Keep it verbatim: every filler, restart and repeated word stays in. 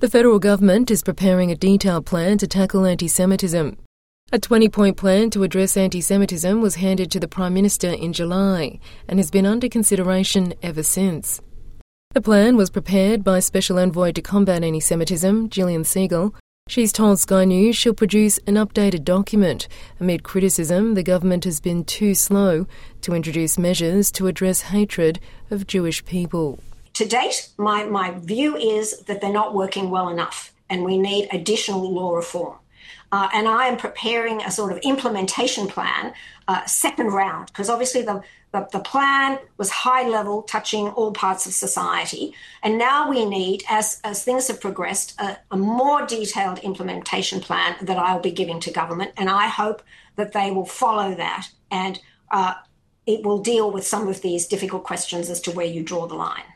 The federal government is preparing a detailed plan to tackle anti-Semitism. A twenty-point plan to address anti-Semitism was handed to the Prime Minister in July and has been under consideration ever since. The plan was prepared by Special Envoy to Combat Anti-Semitism, Gillian Segal. She's told Sky News she'll produce an updated document amid criticism the government has been too slow to introduce measures to address hatred of Jewish people. To date, my, my view is that they're not working well enough and we need additional law reform. Uh, and I am preparing a sort of implementation plan, uh, second round, because obviously the, the, the plan was high level, touching all parts of society. And now we need, as, as things have progressed, a, a more detailed implementation plan that I'll be giving to government. And I hope that they will follow that and uh, it will deal with some of these difficult questions as to where you draw the line.